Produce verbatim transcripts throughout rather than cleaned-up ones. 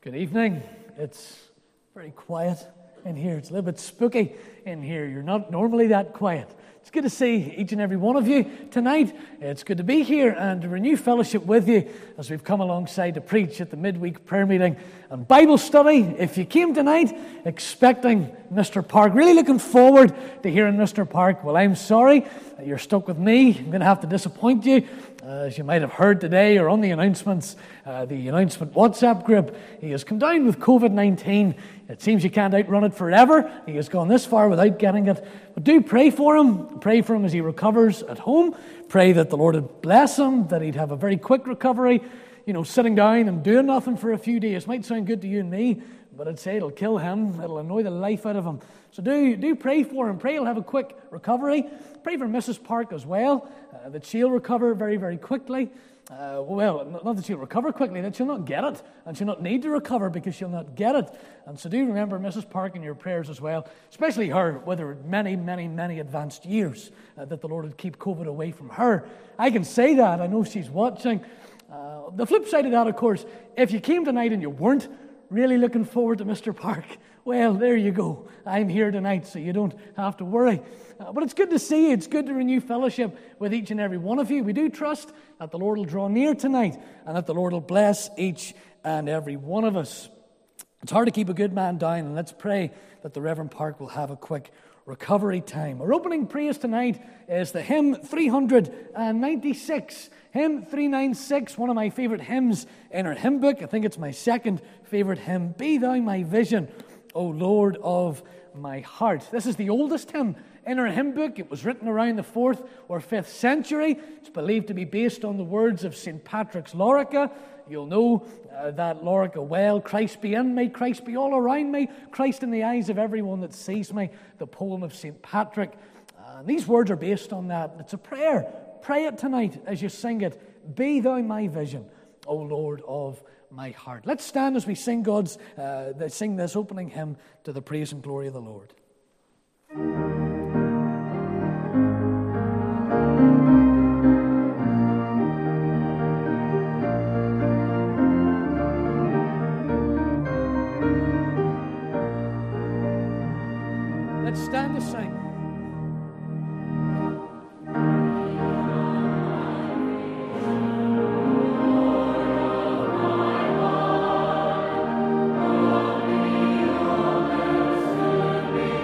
Good evening. It's very quiet in here. It's a little bit spooky in here. You're not normally that quiet. It's good to see each and every one of you tonight. It's good to be here and to renew fellowship with you as we've come alongside to preach at the midweek prayer meeting and Bible study. If you came tonight expecting Mister Park, really looking forward to hearing Mister Park, well, I'm sorry that you're stuck with me. I'm going to have to disappoint you. Uh, as you might have heard today or on the announcements, uh, the announcement WhatsApp group, he has come down with covid nineteen. It seems you can't outrun it forever. He has gone this far without getting it. But do pray for him. Pray for him as he recovers at home. Pray that the Lord would bless him, that he'd have a very quick recovery. You know, sitting down and doing nothing for a few days might sound good to you and me, but I'd say it'll kill him. It'll annoy the life out of him. So do do pray for him. Pray he'll have a quick recovery. Pray for Missus Park as well, uh, that she'll recover very, very quickly. Uh, well, not that she'll recover quickly, that she'll not get it, and she'll not need to recover because she'll not get it. And so do remember Missus Park in your prayers as well, especially her, with her many, many, many advanced years, uh, that the Lord would keep COVID away from her. I can say that. I know she's watching. Uh, the flip side of that, of course, if you came tonight and you weren't really looking forward to Mister Park, well, there you go. I'm here tonight, so you don't have to worry. Uh, but it's good to see you. It's good to renew fellowship with each and every one of you. We do trust that the Lord will draw near tonight and that the Lord will bless each and every one of us. It's hard to keep a good man down, and let's pray that the Reverend Park will have a quick recovery time. Our opening praise tonight is the hymn three ninety-six. Hymn three ninety-six, one of my favorite hymns in our hymn book. I think it's my second favorite hymn. Be thou my vision, O Lord of my heart. This is the oldest hymn in our hymn book. It was written around the fourth or fifth century. It's believed to be based on the words of Saint Patrick's Lorica. You'll know uh, that Lorica well. Christ be in me, Christ be all around me, Christ in the eyes of everyone that sees me. The poem of Saint Patrick. Uh, these words are based on that. It's a prayer. Pray it tonight as you sing it. Be thou my vision, O Lord of my heart. Let's stand as we sing God's, uh, sing this opening hymn to the praise and glory of the Lord. Let's stand to sing. Be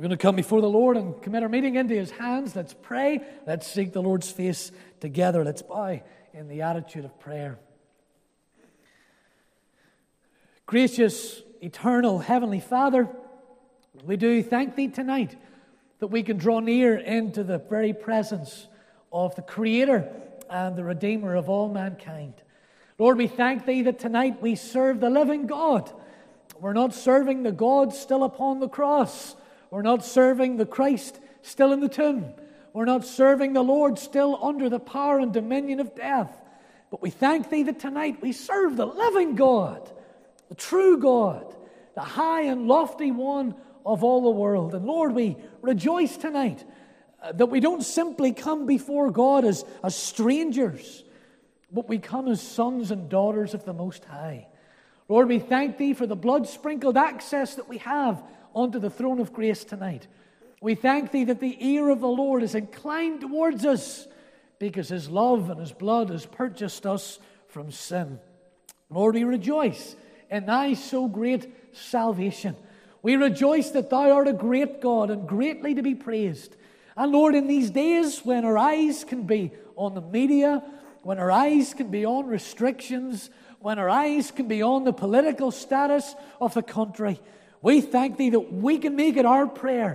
We're going to come before the Lord and commit our meeting into His hands. Let's pray. Let's seek the Lord's face together. Let's bow in the attitude of prayer. Gracious, eternal, heavenly Father, we do thank Thee tonight that we can draw near into the very presence of the Creator and the Redeemer of all mankind. Lord, we thank Thee that tonight we serve the living God. We're not serving the God still upon the cross. We're not serving the Christ still in the tomb. We're not serving the Lord still under the power and dominion of death. But we thank Thee that tonight we serve the living God, the true God, the high and lofty one of all the world. And Lord, we rejoice tonight uh, that we don't simply come before God as, as strangers, but we come as sons and daughters of the Most High. Lord, we thank Thee for the blood-sprinkled access that we have onto the throne of grace tonight. We thank Thee that the ear of the Lord is inclined towards us because His love and His blood has purchased us from sin. Lord, we rejoice in Thy so great salvation. We rejoice that Thou art a great God and greatly to be praised. And Lord, in these days when our eyes can be on the media, when our eyes can be on restrictions, when our eyes can be on the political status of the country, we thank Thee that we can make it our prayer,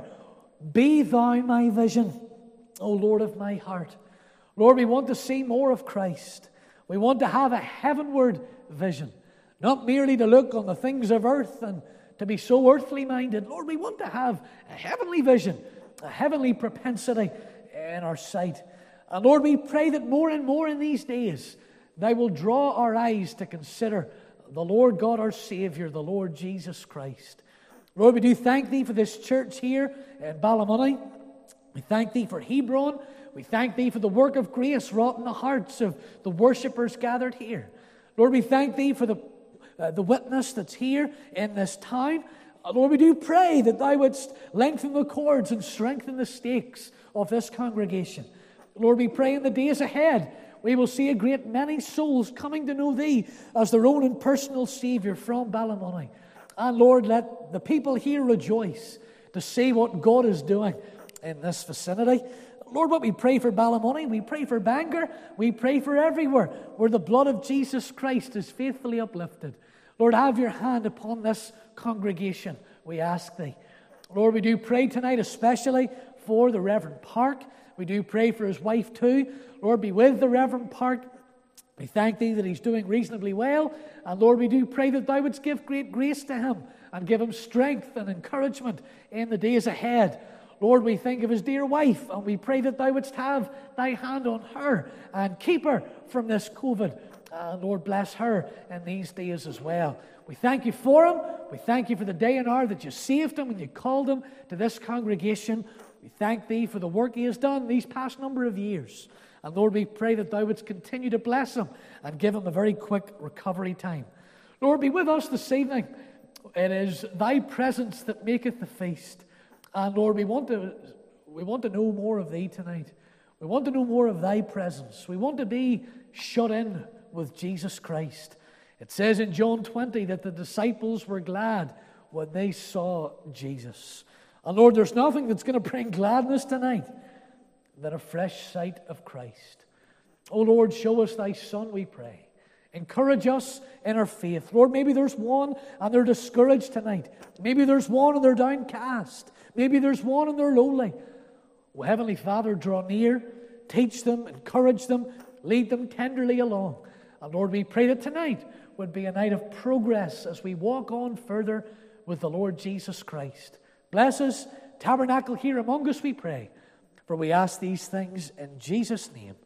be Thou my vision, O Lord of my heart. Lord, we want to see more of Christ. We want to have a heavenward vision, not merely to look on the things of earth and to be so earthly minded. Lord, we want to have a heavenly vision, a heavenly propensity in our sight. And Lord, we pray that more and more in these days, Thou will draw our eyes to consider the Lord God our Savior, the Lord Jesus Christ. Lord, we do thank Thee for this church here in Ballymoney. We thank Thee for Hebron. We thank Thee for the work of grace wrought in the hearts of the worshippers gathered here. Lord, we thank Thee for the, uh, the witness that's here in this town. Uh, Lord, we do pray that Thou wouldst lengthen the cords and strengthen the stakes of this congregation. Lord, we pray in the days ahead we will see a great many souls coming to know Thee as their own and personal Savior from Ballymoney. And Lord, let the people here rejoice to see what God is doing in this vicinity. Lord, what we pray for Ballymoney, we pray for Bangor, we pray for everywhere where the blood of Jesus Christ is faithfully uplifted. Lord, have Your hand upon this congregation, we ask Thee. Lord, we do pray tonight especially for the Reverend Park. We do pray for his wife too. Lord, be with the Reverend Park. We thank Thee that he's doing reasonably well. And Lord, we do pray that Thou wouldst give great grace to him and give him strength and encouragement in the days ahead. Lord, we think of his dear wife, and we pray that Thou wouldst have Thy hand on her and keep her from this COVID. And Lord, bless her in these days as well. We thank You for him. We thank You for the day and hour that You saved him and You called him to this congregation. We thank Thee for the work he has done these past number of years. And Lord, we pray that Thou wouldst continue to bless him and give him a very quick recovery time. Lord, be with us this evening. It is Thy presence that maketh the feast. And Lord, we want to we want to know more of Thee tonight. We want to know more of Thy presence. We want to be shut in with Jesus Christ. It says in John twenty that the disciples were glad when they saw Jesus. And Lord, there's nothing that's going to bring gladness tonight than a fresh sight of Christ. Oh Lord, show us Thy Son, we pray. Encourage us in our faith. Lord, maybe there's one and they're discouraged tonight. Maybe there's one and they're downcast. Maybe there's one and they're lowly. Oh, Heavenly Father, draw near, teach them, encourage them, lead them tenderly along. And Lord, we pray that tonight would be a night of progress as we walk on further with the Lord Jesus Christ. Bless us, tabernacle here among us, we pray. For we ask these things in Jesus' name.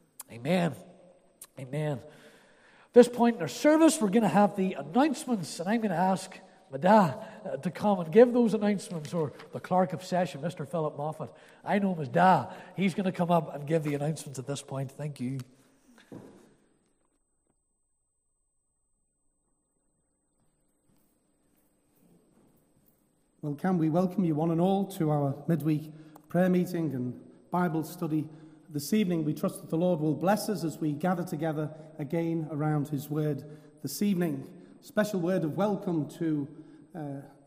Amen. Amen. At this point in our service, we're going to have the announcements, and I'm going to ask my dad uh, to come and give those announcements, or the clerk of session, Mister Philip Moffat. I know him as dad. He's going to come up and give the announcements at this point. Thank you. Well, can we welcome you one and all to our midweek prayer meeting and Bible study this evening. We trust that the Lord will bless us as we gather together again around His Word this evening. Special word of welcome to uh,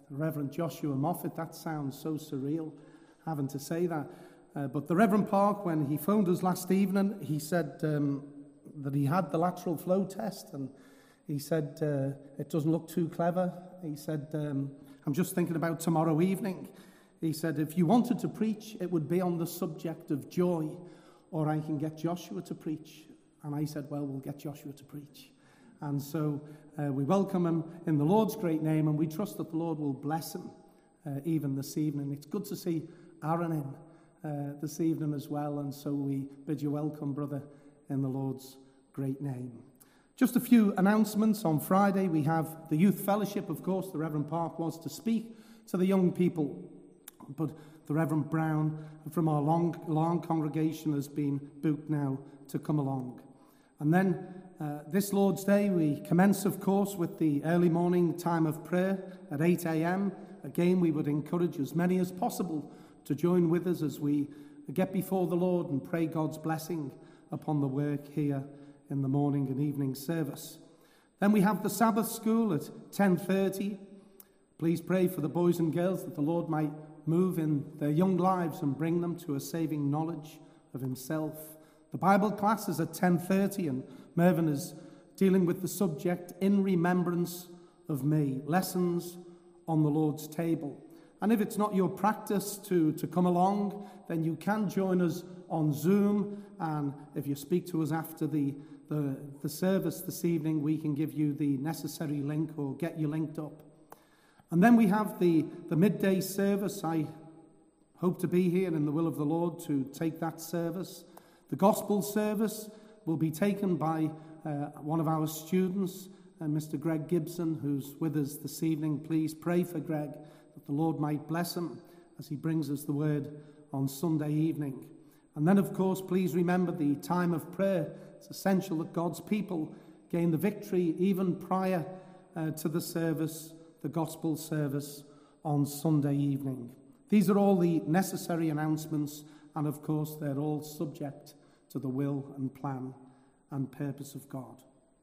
Reverend Joshua Moffat. That sounds so surreal, having to say that. Uh, but the Reverend Park, when he phoned us last evening, he said um, that he had the lateral flow test, and he said uh, it doesn't look too clever. He said, um, I'm just thinking about tomorrow evening. He said, if you wanted to preach, it would be on the subject of joy, or I can get Joshua to preach. And I said, well, we'll get Joshua to preach. And so uh, we welcome him in the Lord's great name, and we trust that the Lord will bless him uh, even this evening. It's good to see Aaron in uh, this evening as well, and so we bid you welcome, brother, in the Lord's great name. Just a few announcements. On Friday, we have the Youth Fellowship. Of course, the Reverend Park was to speak to the young people, but the Reverend Brown from our long, long congregation has been booked now to come along. And then uh, this Lord's Day, we commence, of course, with the early morning time of prayer at eight a.m. Again, we would encourage as many as possible to join with us as we get before the Lord and pray God's blessing upon the work here in the morning and evening service. Then we have the Sabbath school at ten thirty. Please pray for the boys and girls that the Lord might move in their young lives and bring them to a saving knowledge of himself. The Bible class is at ten thirty, and Mervyn is dealing with the subject, In Remembrance of Me, lessons on the Lord's table. And if it's not your practice to, to come along, then you can join us on Zoom, and if you speak to us after the, the, the service this evening, we can give you the necessary link or get you linked up. And then we have the, the midday service. I hope to be here in the will of the Lord to take that service. The gospel service will be taken by uh, one of our students, uh, Mister Greg Gibson, who's with us this evening. Please pray for Greg, that the Lord might bless him as he brings us the word on Sunday evening. And then, of course, please remember the time of prayer. It's essential that God's people gain the victory even prior uh, to the service, the gospel service on Sunday evening. These are all the necessary announcements, and of course they're all subject to the will and plan and purpose of God.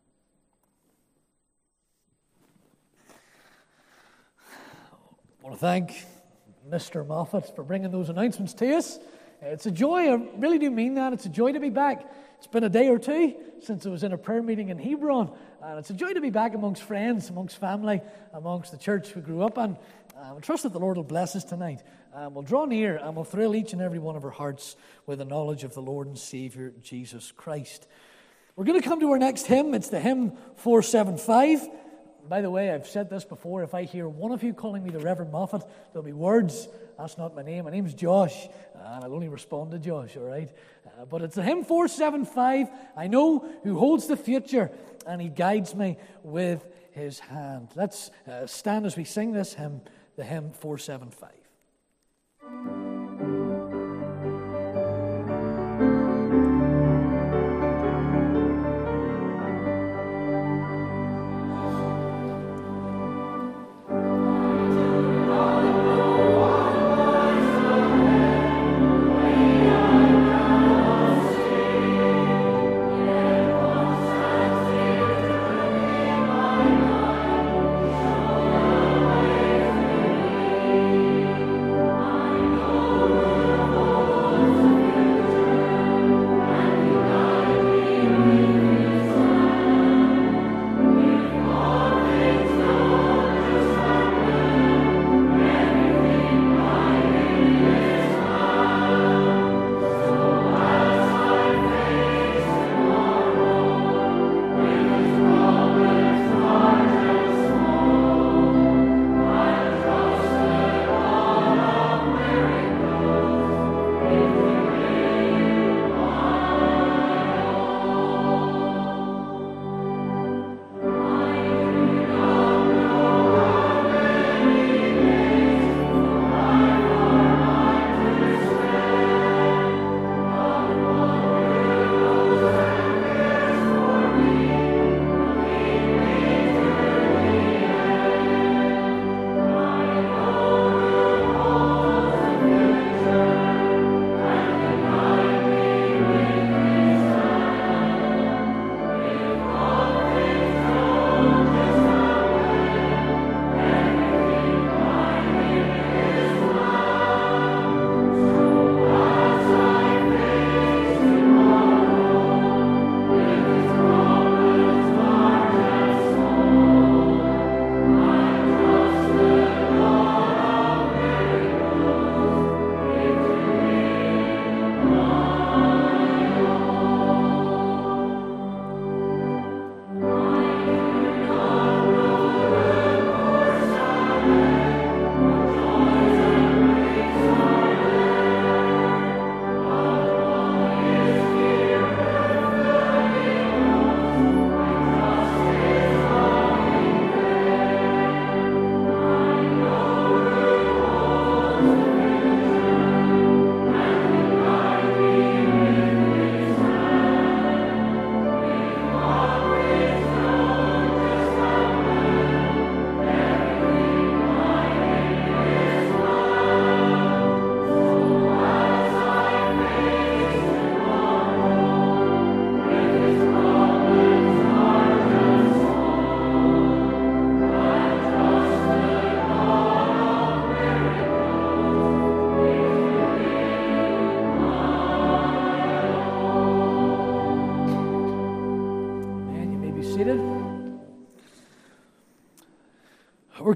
I want to thank Mister Moffat for bringing those announcements to us. It's a joy, I really do mean that. It's a joy to be back. It's been a day or two since I was in a prayer meeting in Hebron, and it's a joy to be back amongst friends, amongst family, amongst the church we grew up in. Um, I trust that the Lord will bless us tonight. Um, we'll draw near and we'll thrill each and every one of our hearts with the knowledge of the Lord and Saviour, Jesus Christ. We're going to come to our next hymn. It's the hymn four seventy-five. By the way, I've said this before. If I hear one of you calling me the Reverend Moffat, there'll be words. That's not my name. My name's Josh, and I'll only respond to Josh, all right? Uh, but it's the hymn four seventy-five. I know who holds the future, and he guides me with his hand. Let's uh, stand as we sing this hymn, the hymn four seventy-five. I know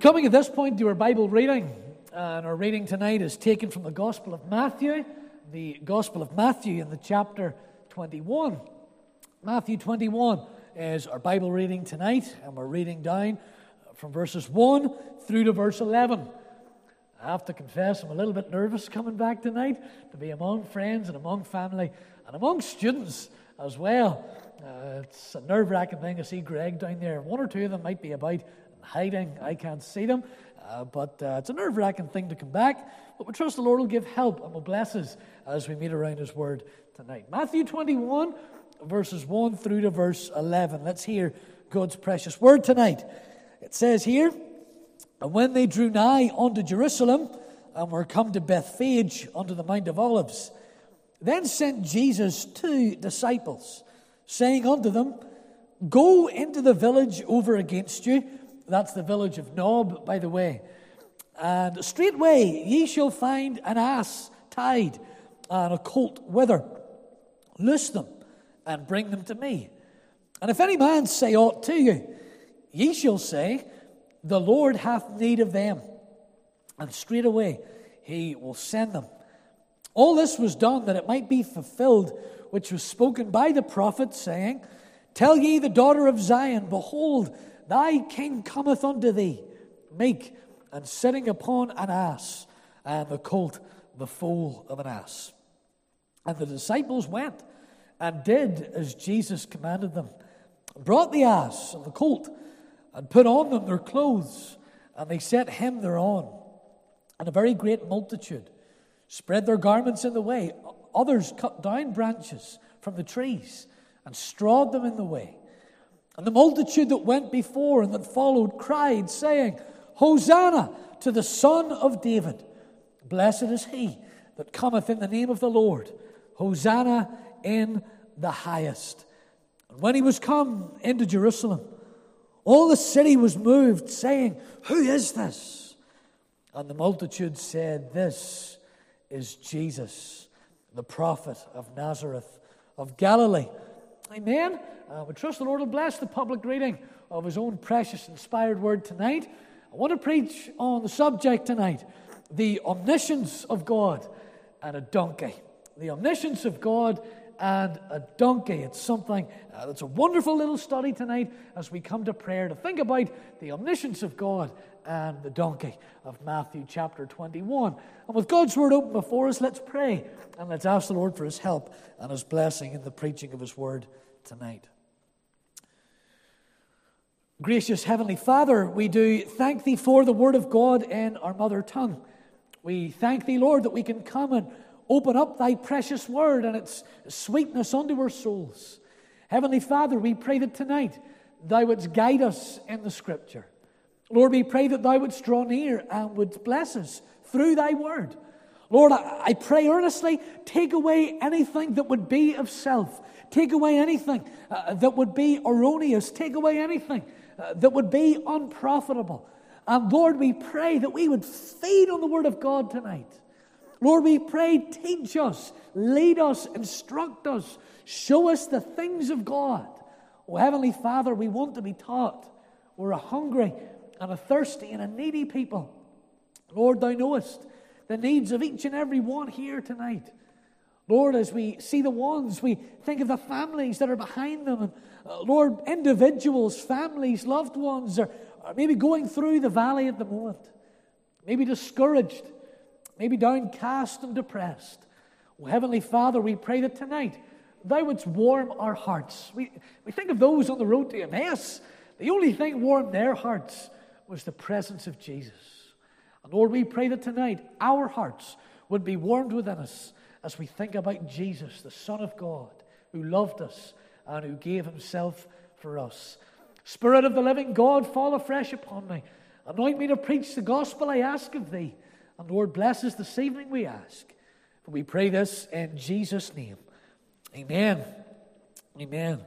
coming at this point to our Bible reading, and our reading tonight is taken from the Gospel of Matthew, the Gospel of Matthew in the chapter twenty-one. Matthew twenty-one is our Bible reading tonight, and we're reading down from verses one through to verse eleven. I have to confess I'm a little bit nervous coming back tonight to be among friends and among family and among students as well. Uh, it's a nerve-wracking thing to see Greg down there. One or two of them might be about and hiding. I can't see them. Uh, but uh, it's a nerve-wracking thing to come back. But we trust the Lord will give help and will bless us as we meet around His Word tonight. Matthew twenty-one, verses one through to verse eleven. Let's hear God's precious Word tonight. It says here, "And when they drew nigh unto Jerusalem, and were come to Bethphage unto the Mount of Olives, then sent Jesus two disciples, saying unto them, Go into the village over against you." That's the village of Nob, by the way. "And straightway ye shall find an ass tied, and a colt with her. Loose them, and bring them to me. And if any man say aught to you, ye shall say, The Lord hath need of them, and straightway He will send them. All this was done that it might be fulfilled, which was spoken by the prophet, saying, Tell ye the daughter of Zion, Behold, thy king cometh unto thee, meek, and sitting upon an ass, and the colt the foal of an ass. And the disciples went, and did as Jesus commanded them, and brought the ass and the colt, and put on them their clothes, and they set him thereon. And a very great multitude spread their garments in the way. Others cut down branches from the trees, and strawed them in the way. And the multitude that went before and that followed cried, saying, Hosanna to the Son of David. Blessed is he that cometh in the name of the Lord. Hosanna in the highest. And when he was come into Jerusalem, all the city was moved, saying, Who is this? And the multitude said, This is Jesus, the prophet of Nazareth of Galilee. Amen. Uh, we trust the Lord will bless the public reading of His own precious inspired word tonight. I want to preach on the subject tonight, the omniscience of God and a donkey. The omniscience of God and a donkey. It's something uh, that's a wonderful little study tonight as we come to prayer to think about the omniscience of God and the donkey of Matthew chapter twenty-one. And with God's word open before us, let's pray and let's ask the Lord for His help and His blessing in the preaching of His word tonight. Gracious Heavenly Father, we do thank Thee for the Word of God in our mother tongue. We thank Thee, Lord, that we can come and open up Thy precious Word and its sweetness unto our souls. Heavenly Father, we pray that tonight Thou wouldst guide us in the Scripture. Lord, we pray that Thou wouldst draw near and wouldst bless us through Thy Word. Lord, I, I pray earnestly, take away anything that would be of self. Take away anything uh, that would be erroneous. Take away anything uh, that would be unprofitable. And Lord, we pray that we would feed on the Word of God tonight. Lord, we pray, teach us, lead us, instruct us, show us the things of God. Oh, Heavenly Father, we want to be taught. We're a hungry and a thirsty and a needy people. Lord, Thou knowest the needs of each and every one here tonight. Lord, as we see the ones, we think of the families that are behind them. And uh, Lord, individuals, families, loved ones are, are maybe going through the valley at the moment. Maybe discouraged. Maybe downcast and depressed. Oh, Heavenly Father, we pray that tonight Thou wouldst warm our hearts. We, we think of those on the road to Emmaus. The only thing warmed their hearts was the presence of Jesus. And Lord, we pray that tonight our hearts would be warmed within us as we think about Jesus, the Son of God, who loved us and who gave Himself for us. Spirit of the living God, fall afresh upon me. Anoint me to preach the gospel I ask of Thee. And Lord, bless us this evening, we ask. For we pray this in Jesus' name. Amen. Amen.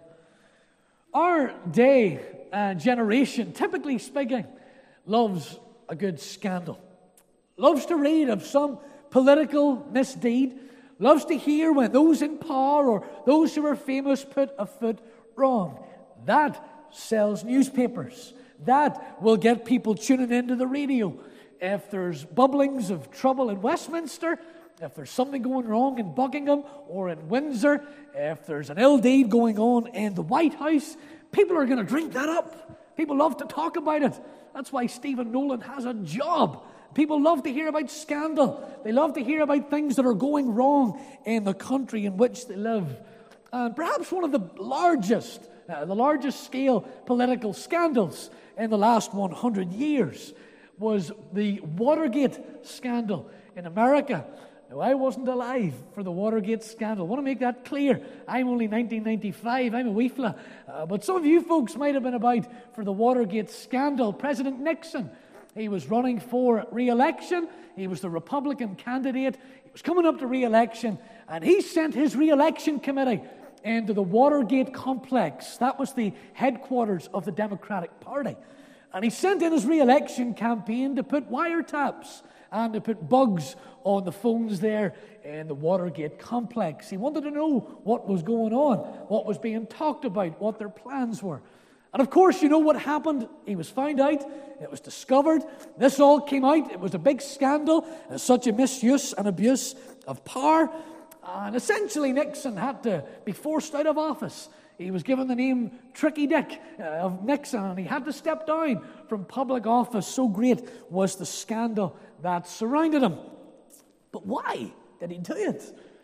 Our day and generation, typically speaking, loves a good scandal. Loves to read of some political misdeed. Loves to hear when those in power or those who are famous put a foot wrong. That sells newspapers. that will get people tuning into the radio. If there's bubblings of trouble in Westminster, if there's something going wrong in Buckingham or in Windsor, if there's an ill deed going on in the White House, people are going to drink that up. People love to talk about it. That's why Stephen Nolan has a job. People love to hear about scandal. They love to hear about things that are going wrong in the country in which they live. And perhaps one of the largest, uh, the largest scale political scandals in the last one hundred years was the Watergate scandal in America. Now, I wasn't alive for the Watergate scandal. I want to make that clear. I'm only nineteen ninety-five. I'm a wee fella. Uh, but some of you folks might have been about for the Watergate scandal. President Nixon, he was running for re-election. He was the Republican candidate. He was coming up to re-election, and he sent his re-election committee into the Watergate complex. That was the headquarters of the Democratic Party. And he sent in his re-election campaign to put wiretaps and to put bugs on the phones there in the Watergate complex. He wanted to know what was going on, what was being talked about, what their plans were. And of course, you know what happened? He was found out. It was discovered. This all came out. It was a big scandal, such a misuse and abuse of power. And essentially, Nixon had to be forced out of office. He was given the name Tricky Dick uh, of Nixon, and he had to step down from public office. So great was the scandal that surrounded him. But why did he do it?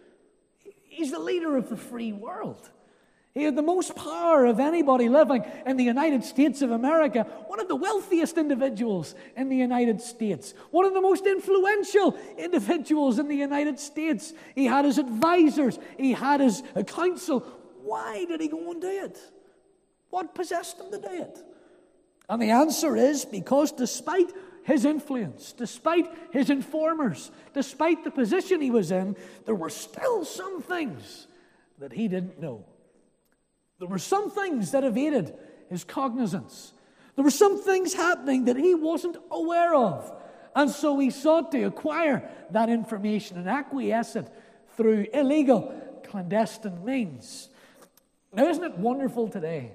He's the leader of the free world. He had the most power of anybody living in the United States of America, one of the wealthiest individuals in the United States, one of the most influential individuals in the United States. He had his advisors, he had his counsel. Why did he go and do it? What possessed him to do it? And the answer is because despite his influence, despite his informers, despite the position he was in, there were still some things that he didn't know. There were some things that evaded his cognizance. There were some things happening that he wasn't aware of. And so he sought to acquire that information and acquiesce it through illegal, clandestine means. Now, isn't it wonderful today,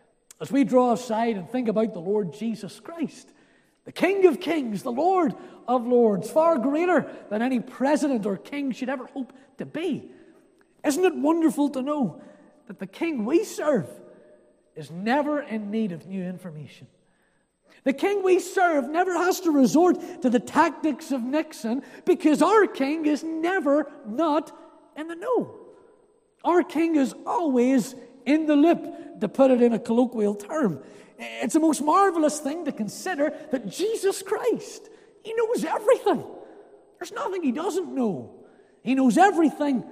as we draw aside and think about the Lord Jesus Christ, the King of Kings, the Lord of Lords, far greater than any president or king should ever hope to be. Isn't it wonderful to know that the King we serve is never in need of new information? The King we serve never has to resort to the tactics of Nixon because our King is never not in the know. Our King is always in the loop, to put it in a colloquial term. It's the most marvelous thing to consider that Jesus Christ, he knows everything. There's nothing he doesn't know. He knows everything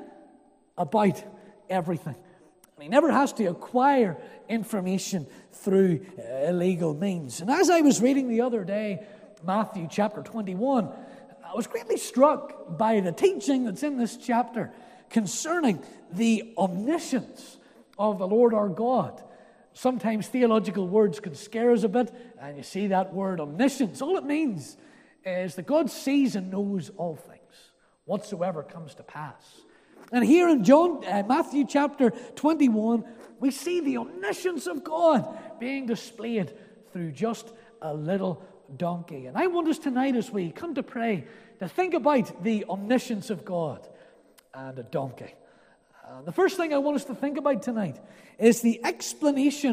about everything. And he never has to acquire information through uh, illegal means. And as I was reading the other day, Matthew chapter twenty-one, I was greatly struck by the teaching that's in this chapter concerning the omniscience of the Lord our God. Sometimes theological words can scare us a bit, and you see that word omniscience. All it means is that God sees and knows all things, whatsoever comes to pass. And here in John, uh, Matthew chapter twenty-one, we see the omniscience of God being displayed through just a little donkey. And I want us tonight, as we come to pray, to think about the omniscience of God and a donkey. Uh, the first thing I want us to think about tonight is the explanation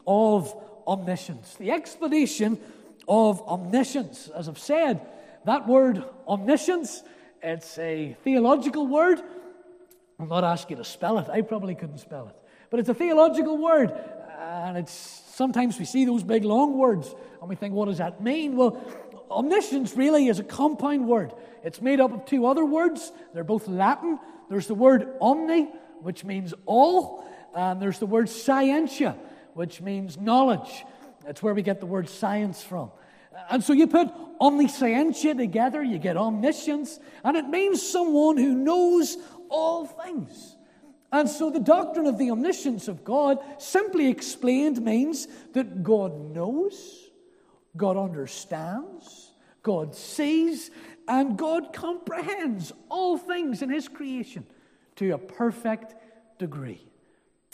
of omniscience. The explanation of omniscience. As I've said, that word omniscience, it's a theological word. I'll not ask you to spell it. I probably couldn't spell it. But it's a theological word. And it's sometimes we see those big long words and we think, what does that mean? Well, omniscience really is a compound word. It's made up of two other words. They're both Latin. There's the word omni, which means all, and there's the word scientia, which means knowledge. That's where we get the word science from. And so you put omniscientia together, you get omniscience, and it means someone who knows all things. And so the doctrine of the omniscience of God, simply explained, means that God knows, God understands, God sees, and God comprehends all things in His creation to a perfect degree.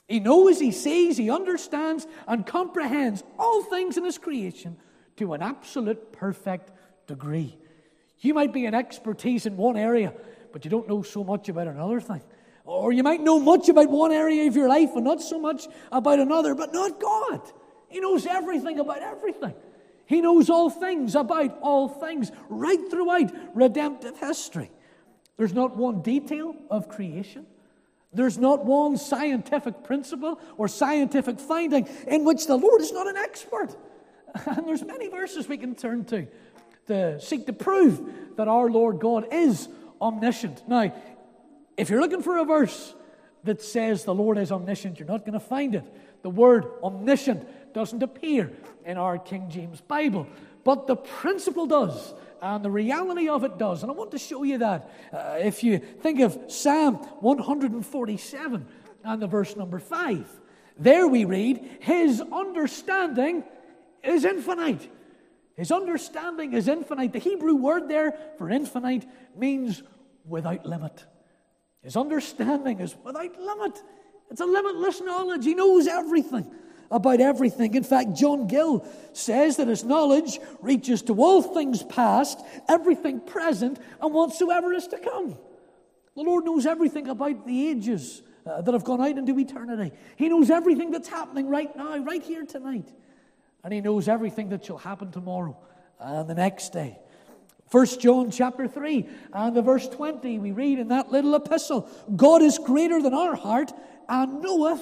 He knows, he sees, he understands, and comprehends all things in his creation to an absolute perfect degree. You might be an expertise in one area, but you don't know so much about another thing. Or you might know much about one area of your life and not so much about another, but not God. He knows everything about everything. He knows all things about all things right throughout redemptive history. There's not one detail of creation. There's not one scientific principle or scientific finding in which the Lord is not an expert. And there's many verses we can turn to to seek to prove that our Lord God is omniscient. Now, if you're looking for a verse that says the Lord is omniscient, you're not going to find it. The word omniscient doesn't appear in our King James Bible, but the principle does, and the reality of it does. And I want to show you that. Uh, if you think of Psalm one forty-seven and the verse number five, there we read, His understanding is infinite. His understanding is infinite. The Hebrew word there for infinite means without limit. His understanding is without limit. It's a limitless knowledge. He knows everything about everything. In fact, John Gill says that his knowledge reaches to all things past, everything present, and whatsoever is to come. The Lord knows everything about the ages uh, that have gone out into eternity. He knows everything that's happening right now, right here tonight. And He knows everything that shall happen tomorrow and the next day. First John chapter three and the verse twenty, we read in that little epistle, God is greater than our heart and knoweth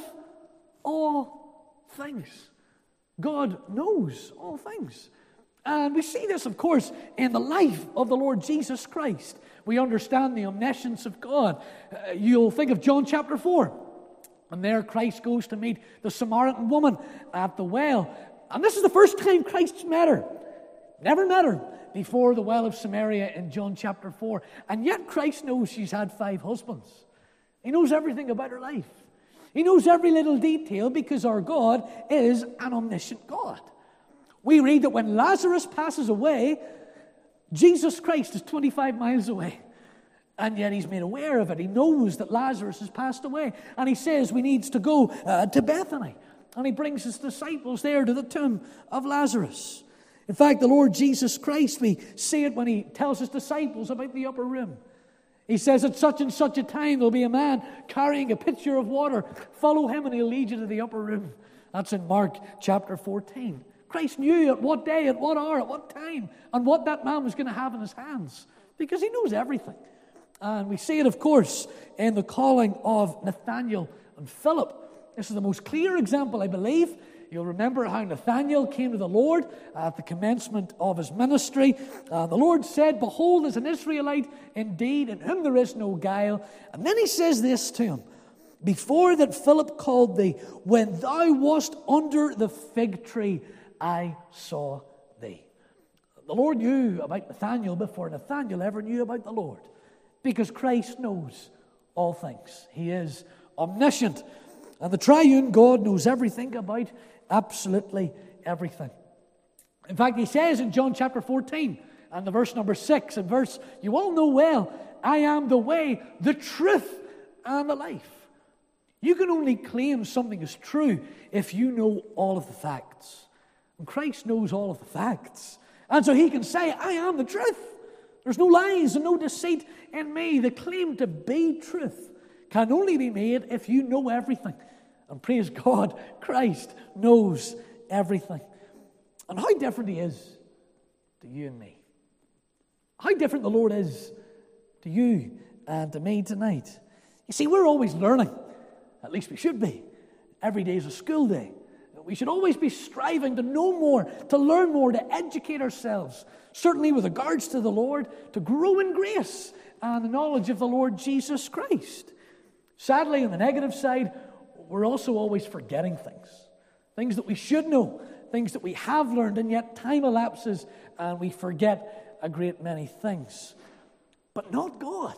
all things. God knows all things. And we see this, of course, in the life of the Lord Jesus Christ. We understand the omniscience of God. Uh, you'll think of John chapter four. And there Christ goes to meet the Samaritan woman at the well. And this is the first time Christ's met her. Never met her before the well of Samaria in John chapter four. And yet Christ knows she's had five husbands. He knows everything about her life. He knows every little detail because our God is an omniscient God. We read that when Lazarus passes away, Jesus Christ is twenty-five miles away. And yet He's made aware of it. He knows that Lazarus has passed away. And He says we need to go uh, to Bethany. And He brings His disciples there to the tomb of Lazarus. In fact, the Lord Jesus Christ, we see it when He tells His disciples about the upper room. He says, at such and such a time, there'll be a man carrying a pitcher of water. Follow him and he'll lead you to the upper room. That's in Mark chapter fourteen. Christ knew at what day, at what hour, at what time, and what that man was going to have in his hands. Because He knows everything. And we see it, of course, in the calling of Nathanael and Philip. This is the most clear example, I believe. You'll remember how Nathanael came to the Lord at the commencement of his ministry. Uh, the Lord said, behold, is an Israelite indeed, in whom there is no guile. And then He says this to him, before that Philip called thee, when thou wast under the fig tree, I saw thee. The Lord knew about Nathanael before Nathanael ever knew about the Lord. Because Christ knows all things. He is omniscient. And the triune God knows everything about absolutely everything. In fact, He says in John chapter fourteen and the verse number six, and verse you all know well, I am the way, the truth, and the life. You can only claim something is true if you know all of the facts. And Christ knows all of the facts. And so He can say, I am the truth. There's no lies and no deceit in me. The claim to be truth can only be made if you know everything. And praise God, Christ knows everything. And how different He is to you and me. How different the Lord is to you and to me tonight. You see, we're always learning. At least we should be. Every day is a school day. We should always be striving to know more, to learn more, to educate ourselves. Certainly with regards to the Lord, to grow in grace and the knowledge of the Lord Jesus Christ. Sadly, on the negative side, we're also always forgetting things. Things that we should know, things that we have learned, and yet time elapses and we forget a great many things. But not God.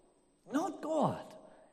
Not God.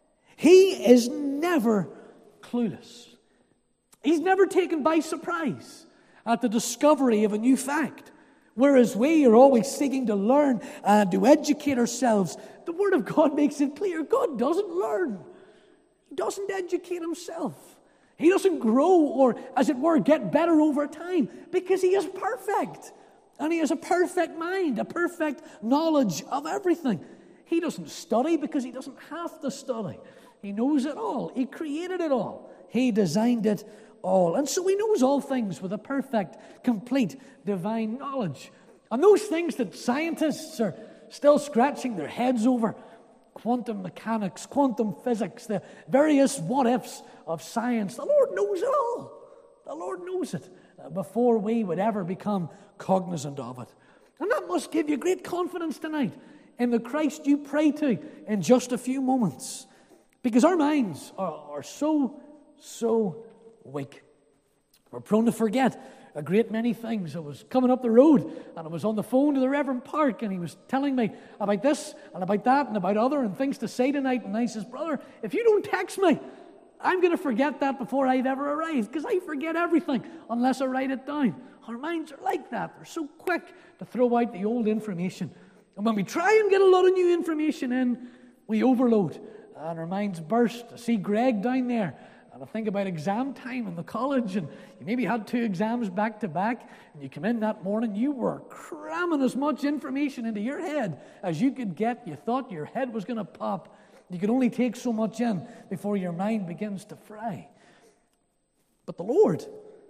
He is never clueless. He's never taken by surprise at the discovery of a new fact. Whereas we are always seeking to learn and to educate ourselves, the Word of God makes it clear God doesn't learn. He doesn't educate Himself. He doesn't grow or, as it were, get better over time because he is perfect. And he has a perfect mind, a perfect knowledge of everything. He doesn't study because he doesn't have to study. He knows it all. He created it all. He designed it all. And so he knows all things with a perfect, complete, divine knowledge. And those things that scientists are still scratching their heads over, quantum mechanics, quantum physics, the various what-ifs of science, the Lord knows it all. The Lord knows it before we would ever become cognizant of it. And that must give you great confidence tonight in the Christ you pray to in just a few moments. Because our minds are, are so, so weak. We're prone to forget a great many things. I was coming up the road and I was on the phone to the Reverend Park and he was telling me about this and about that and about other and things to say tonight. And I says, brother, if you don't text me, I'm going to forget that before I've ever arrived because I forget everything unless I write it down. Our minds are like that. They're so quick to throw out the old information. And when we try and get a lot of new information in, we overload and our minds burst. I see Greg down there. And I think about exam time in the college, and you maybe had two exams back to back, and you come in that morning, you were cramming as much information into your head as you could get. You thought your head was going to pop. You could only take so much in before your mind begins to fry. But the Lord,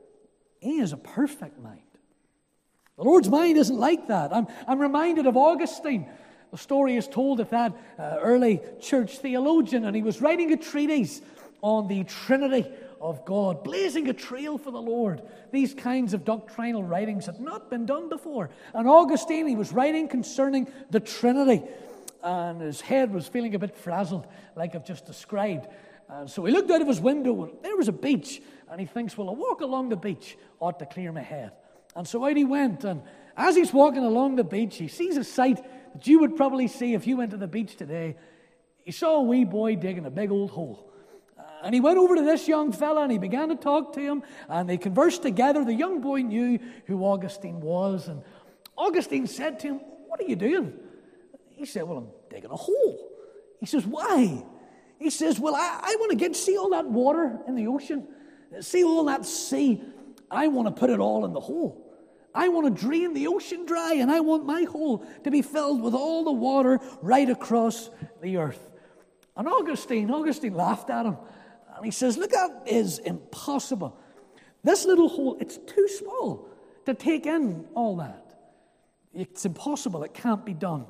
He is a perfect mind. The Lord's mind isn't like that. I'm, I'm reminded of Augustine. The story is told of that uh, early church theologian, and he was writing a treatise on the Trinity of God, blazing a trail for the Lord. These kinds of doctrinal writings had not been done before. And Augustine, he was writing concerning the Trinity, and his head was feeling a bit frazzled, like I've just described. And so he looked out of his window, and there was a beach, and he thinks, well, a walk along the beach ought to clear my head. And so out he went, and as he's walking along the beach, he sees a sight that you would probably see if you went to the beach today. He saw a wee boy digging a big old hole. And he went over to this young fella and he began to talk to him, and they conversed together. The young boy knew who Augustine was, and Augustine said to him, what are you doing? He said, well, I'm digging a hole. He says, why? He says, well, I, I want to get, see all that water in the ocean, see all that sea. I want to put it all in the hole. I want to drain the ocean dry, and I want my hole to be filled with all the water right across the earth. And Augustine, Augustine laughed at him. And he says, look, that is impossible. This little hole, it's too small to take in all that. It's impossible. It can't be done.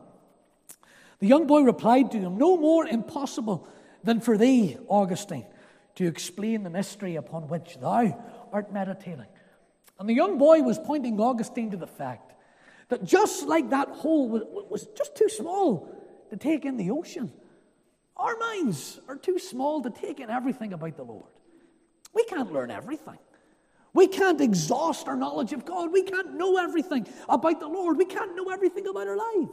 The young boy replied to him, no more impossible than for thee, Augustine, to explain the mystery upon which thou art meditating. And the young boy was pointing Augustine to the fact that just like that hole was, was just too small to take in the ocean, our minds are too small to take in everything about the Lord. We can't learn everything. We can't exhaust our knowledge of God. We can't know everything about the Lord. We can't know everything about our lives.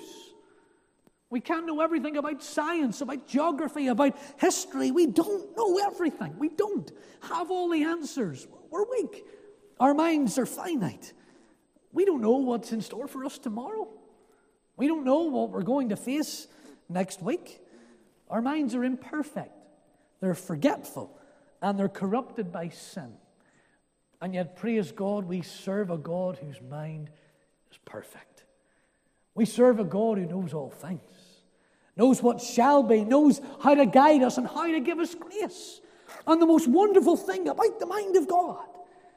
We can't know everything about science, about geography, about history. We don't know everything. We don't have all the answers. We're weak. Our minds are finite. We don't know what's in store for us tomorrow. We don't know what we're going to face next week. Our minds are imperfect, they're forgetful, and they're corrupted by sin. And yet, praise God, we serve a God whose mind is perfect. We serve a God who knows all things, knows what shall be, knows how to guide us and how to give us grace. And the most wonderful thing about the mind of God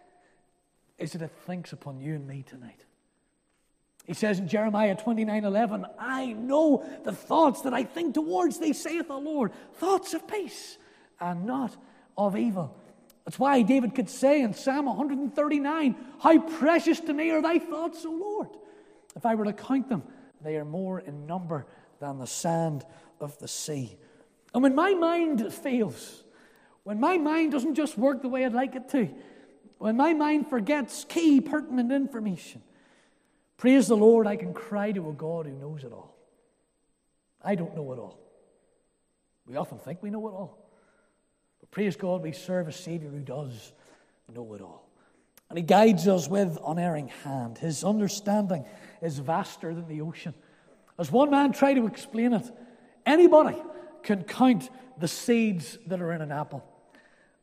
is that it thinks upon you and me tonight. He says in Jeremiah twenty-nine eleven, I know the thoughts that I think towards thee, saith the Lord, thoughts of peace and not of evil. That's why David could say in Psalm one thirty-nine, how precious to me are thy thoughts, O Lord. If I were to count them, they are more in number than the sand of the sea. And when my mind fails, when my mind doesn't just work the way I'd like it to, when my mind forgets key pertinent information, praise the Lord, I can cry to a God who knows it all. I don't know it all. We often think we know it all. But praise God, we serve a Savior who does know it all. And He guides us with unerring hand. His understanding is vaster than the ocean. As one man tried to explain it, anybody can count the seeds that are in an apple.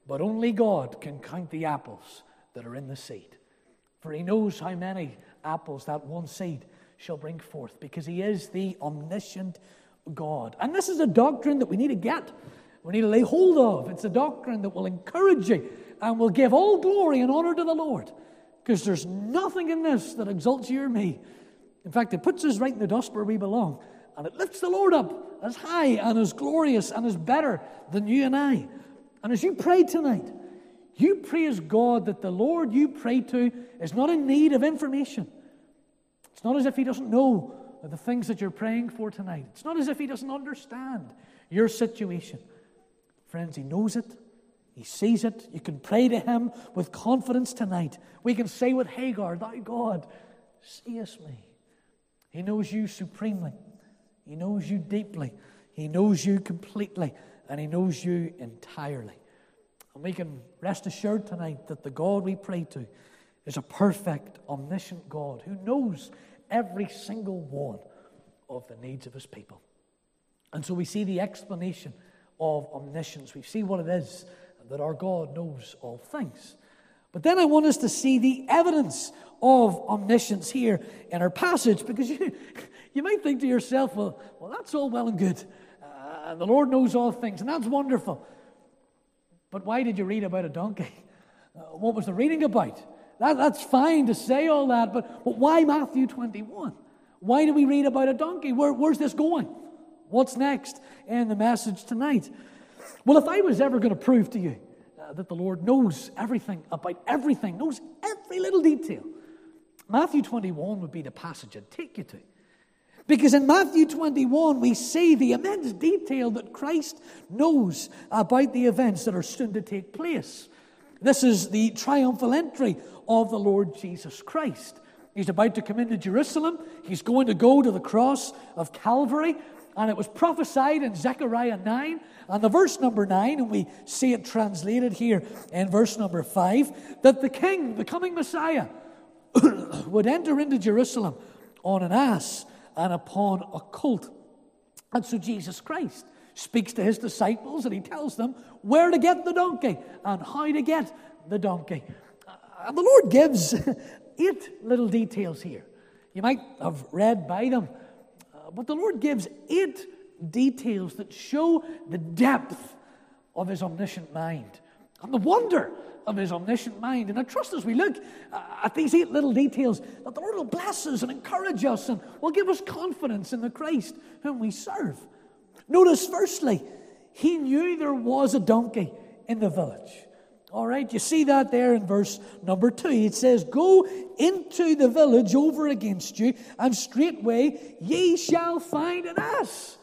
But only God can count the apples that are in the seed. For he knows how many apples that one seed shall bring forth, because he is the omniscient God. And this is a doctrine that we need to get. We need to lay hold of. It's a doctrine that will encourage you and will give all glory and honor to the Lord. Because there's nothing in this that exalts you or me. In fact, it puts us right in the dust where we belong. And it lifts the Lord up as high and as glorious and as better than you and I. And as you pray tonight, you praise God that the Lord you pray to is not in need of information. It's not as if he doesn't know the things that you're praying for tonight. It's not as if he doesn't understand your situation. Friends, he knows it. He sees it. You can pray to him with confidence tonight. We can say with Hagar, "Thou God, seest me." He knows you supremely. He knows you deeply. He knows you completely. And he knows you entirely. And we can rest assured tonight that the God we pray to is a perfect, omniscient God who knows every single one of the needs of his people. And so we see the explanation of omniscience. We see what it is that our God knows all things. But then I want us to see the evidence of omniscience here in our passage, because you, you might think to yourself, well, well, that's all well and good. Uh, and the Lord knows all things, and that's wonderful. But why did you read about a donkey? Uh, what was the reading about? That, that's fine to say all that, but, but why Matthew twenty-one? Why do we read about a donkey? Where, where's this going? What's next in the message tonight? Well, if I was ever going to prove to you uh, that the Lord knows everything about everything, knows every little detail, Matthew twenty-one would be the passage I'd take you to. Because in Matthew twenty-one, we see the immense detail that Christ knows about the events that are soon to take place. This is the triumphal entry of the Lord Jesus Christ. He's about to come into Jerusalem. He's going to go to the cross of Calvary. And it was prophesied in Zechariah nine, and the verse number nine, and we see it translated here in verse number five, that the king, the coming Messiah, would enter into Jerusalem on an ass and upon a colt. And so Jesus Christ speaks to his disciples, and he tells them where to get the donkey and how to get the donkey. And the Lord gives eight little details here. You might have read by them. But the Lord gives eight details that show the depth of his omniscient mind and the wonder of his omniscient mind. And I trust as we look at these eight little details that the Lord will bless us and encourage us and will give us confidence in the Christ whom we serve. Notice, firstly, he knew there was a donkey in the village. All right, you see that there in verse number two. It says, "Go into the village over against you, and straightway ye shall find an ass."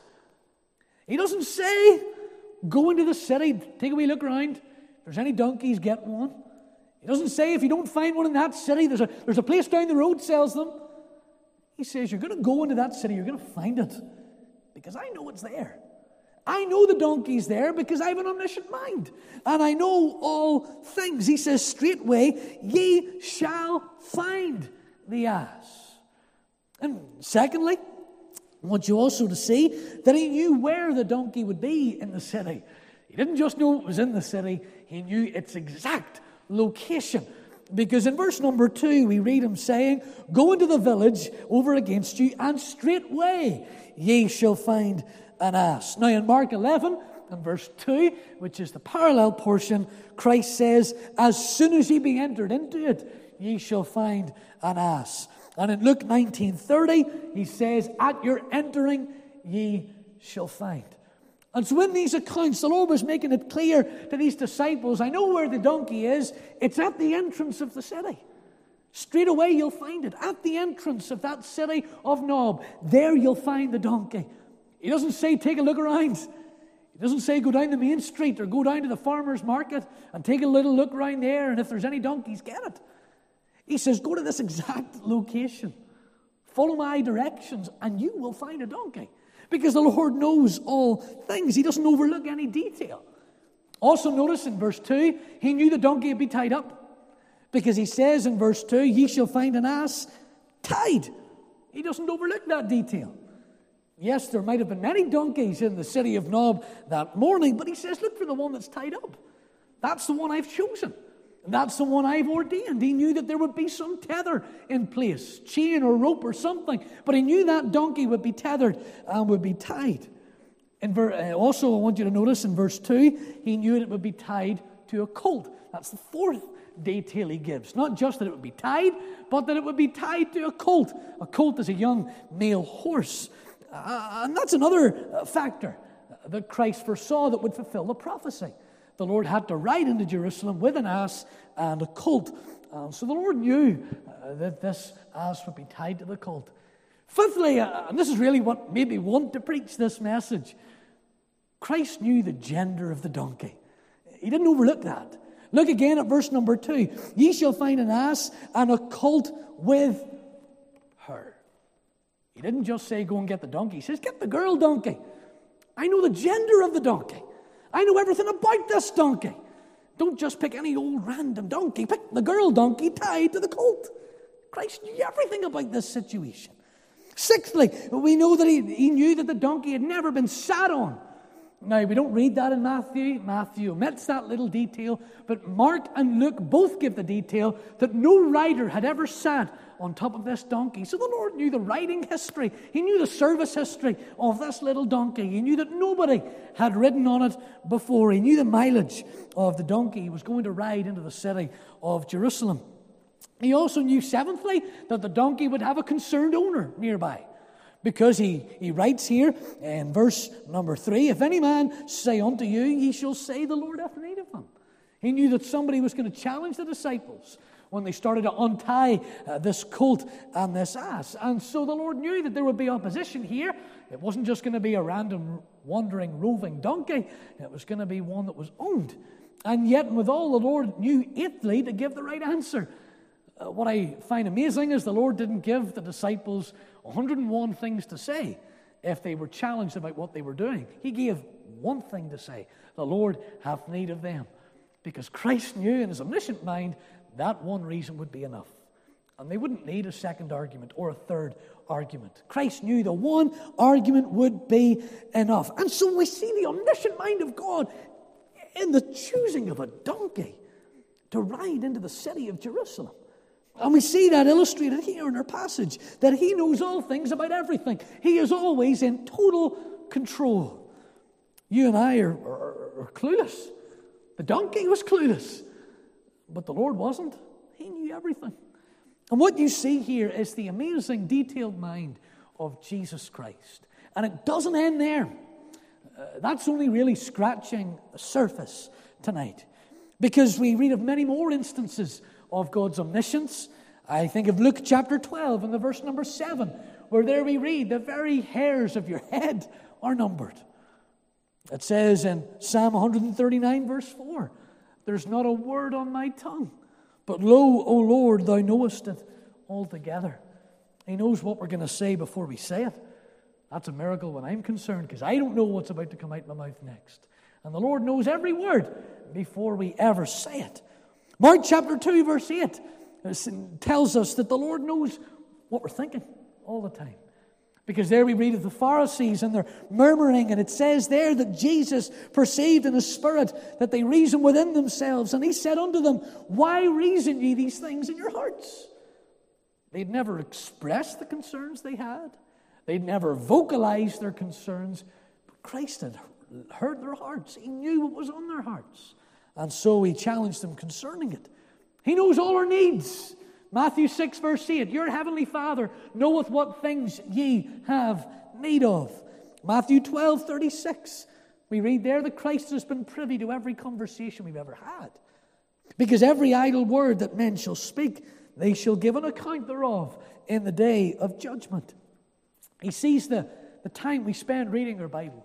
He doesn't say, go into the city, take a wee look around. If there's any donkeys, get one. He doesn't say, if you don't find one in that city, there's a, there's a place down the road sells them. He says, you're going to go into that city, you're going to find it, because I know it's there. I know the donkey's there because I have an omniscient mind. And I know all things. He says, straightway, ye shall find the ass. And secondly, I want you also to see that he knew where the donkey would be in the city. He didn't just know it was in the city. He knew its exact location. Because in verse number two, we read him saying, "Go into the village over against you, and straightway ye shall find an ass." Now in Mark eleven and verse two, which is the parallel portion, Christ says, "As soon as ye be entered into it, ye shall find an ass." And in Luke nineteen thirty, he says, "At your entering ye shall find." And so in these accounts, the Lord was making it clear to these disciples, I know where the donkey is. It's at the entrance of the city. Straight away you'll find it. At the entrance of that city of Nob, there you'll find the donkey. He doesn't say, take a look around. He doesn't say, go down the main street or go down to the farmer's market and take a little look around there, and if there's any donkeys, get it. He says, go to this exact location. Follow my directions, and you will find a donkey. Because the Lord knows all things. He doesn't overlook any detail. Also notice in verse two, he knew the donkey would be tied up. Because he says in verse two, ye shall find an ass tied. He doesn't overlook that detail. Yes, there might have been many donkeys in the city of Nob that morning, but he says, look for the one that's tied up. That's the one I've chosen. That's the one I've ordained. He knew that there would be some tether in place, chain or rope or something. But he knew that donkey would be tethered and would be tied. And also, I want you to notice in verse two, he knew it would be tied to a colt. That's the fourth detail he gives. Not just that it would be tied, but that it would be tied to a colt. A colt is a young male horse. Uh, and that's another factor that Christ foresaw that would fulfill the prophecy. The Lord had to ride into Jerusalem with an ass and a colt. Uh, so the Lord knew uh, that this ass would be tied to the colt. Fifthly, uh, and this is really what made me want to preach this message, Christ knew the gender of the donkey. He didn't overlook that. Look again at verse number two. Ye shall find an ass and a colt with her. He didn't just say, go and get the donkey. He says, get the girl donkey. I know the gender of the donkey. I know everything about this donkey. Don't just pick any old random donkey. Pick the girl donkey tied to the colt. Christ knew everything about this situation. Sixthly, we know that he, he knew that the donkey had never been sat on. Now, we don't read that in Matthew. Matthew omits that little detail. But Mark and Luke both give the detail that no rider had ever sat on top of this donkey. So the Lord knew the riding history. He knew the service history of this little donkey. He knew that nobody had ridden on it before. He knew the mileage of the donkey he was going to ride into the city of Jerusalem. He also knew, seventhly, that the donkey would have a concerned owner nearby. Because he, he writes here in verse number three, if any man say unto you, ye shall say, the Lord hath need of him. He knew that somebody was going to challenge the disciples when they started to untie uh, this colt and this ass. And so the Lord knew that there would be opposition here. It wasn't just going to be a random, wandering, roving donkey. It was going to be one that was owned. And yet, with all, the Lord knew eighthly to give the right answer. Uh, what I find amazing is the Lord didn't give the disciples one hundred and one things to say if they were challenged about what they were doing. He gave one thing to say. The Lord hath need of them. Because Christ knew in his omniscient mind that one reason would be enough. And they wouldn't need a second argument or a third argument. Christ knew the one argument would be enough. And so we see the omniscient mind of God in the choosing of a donkey to ride into the city of Jerusalem. And we see that illustrated here in our passage, that he knows all things about everything. He is always in total control. You and I are, are, are clueless. The donkey was clueless, but the Lord wasn't. He knew everything. And what you see here is the amazing, detailed mind of Jesus Christ. And it doesn't end there. Uh, that's only really scratching the surface tonight, because we read of many more instances of God's omniscience. I think of Luke chapter twelve and the verse number seven, where there we read, the very hairs of your head are numbered. It says in Psalm one thirty-nine verse four, there's not a word on my tongue, but lo, O Lord, thou knowest it altogether. He knows what we're going to say before we say it. That's a miracle when I'm concerned, because I don't know what's about to come out my mouth next. And the Lord knows every word before we ever say it. Mark chapter two, verse eight tells us that the Lord knows what we're thinking all the time. Because there we read of the Pharisees and they're murmuring, and it says there that Jesus perceived in his spirit that they reasoned within themselves, and he said unto them, why reason ye these things in your hearts? They'd never expressed the concerns they had. They'd never vocalized their concerns. But Christ had heard their hearts. He knew what was on their hearts. And so he challenged them concerning it. He knows all our needs. Matthew six, verse eight, your heavenly Father knoweth what things ye have need of. Matthew twelve, thirty-six, we read there that Christ has been privy to every conversation we've ever had. Because every idle word that men shall speak, they shall give an account thereof in the day of judgment. He sees the, the time we spend reading our Bibles.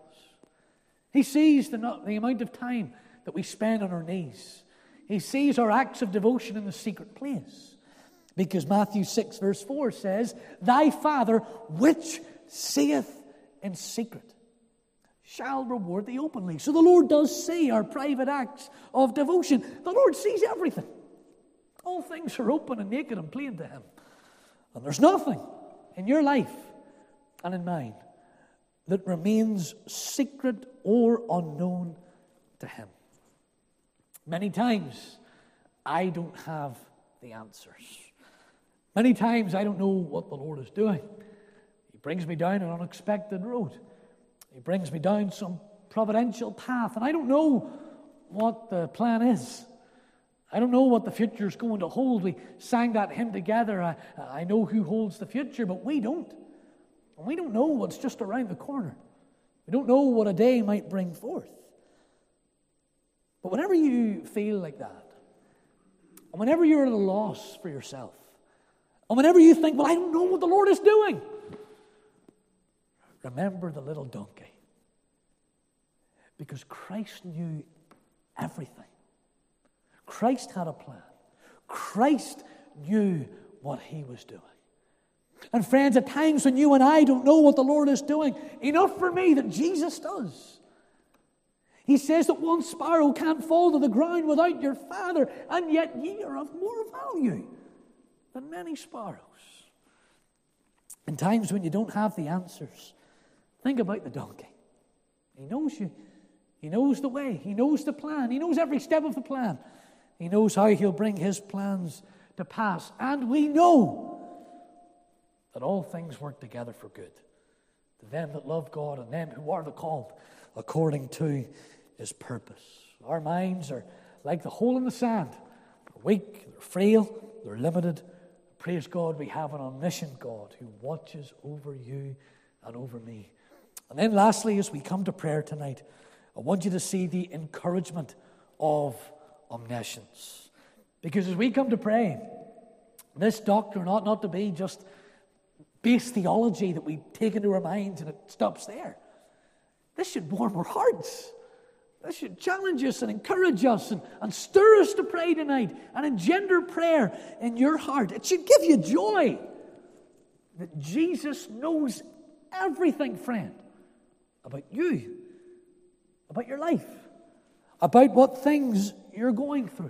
He sees the, the amount of time that we spend on our knees. He sees our acts of devotion in the secret place. Because Matthew six verse four says, thy Father which seeth in secret shall reward thee openly. So the Lord does see our private acts of devotion. The Lord sees everything. All things are open and naked and plain to him. And there's nothing in your life and in mine that remains secret or unknown to him. Many times, I don't have the answers. Many times, I don't know what the Lord is doing. He brings me down an unexpected road. He brings me down some providential path, and I don't know what the plan is. I don't know what the future is going to hold. We sang that hymn together, I, I know who holds the future, but we don't. And we don't know what's just around the corner. We don't know what a day might bring forth. But whenever you feel like that, and whenever you're at a loss for yourself, and whenever you think, well, I don't know what the Lord is doing, remember the little donkey. Because Christ knew everything. Christ had a plan. Christ knew what he was doing. And friends, at times when you and I don't know what the Lord is doing, enough for me that Jesus does. He says that one sparrow can't fall to the ground without your Father, and yet ye are of more value than many sparrows. In times when you don't have the answers, think about the donkey. He knows you. He knows the way. He knows the plan. He knows every step of the plan. He knows how he'll bring his plans to pass. And we know that all things work together for good to them that love God and them who are the called according to his purpose. Our minds are like the hole in the sand. They're weak, they're frail, they're limited. Praise God, we have an omniscient God who watches over you and over me. And then lastly, as we come to prayer tonight, I want you to see the encouragement of omniscience. Because as we come to pray, this doctrine ought not to be just base theology that we take into our minds and it stops there. This should warm our hearts. This should challenge us and encourage us and, and stir us to pray tonight and engender prayer in your heart. It should give you joy that Jesus knows everything, friend, about you, about your life, about what things you're going through.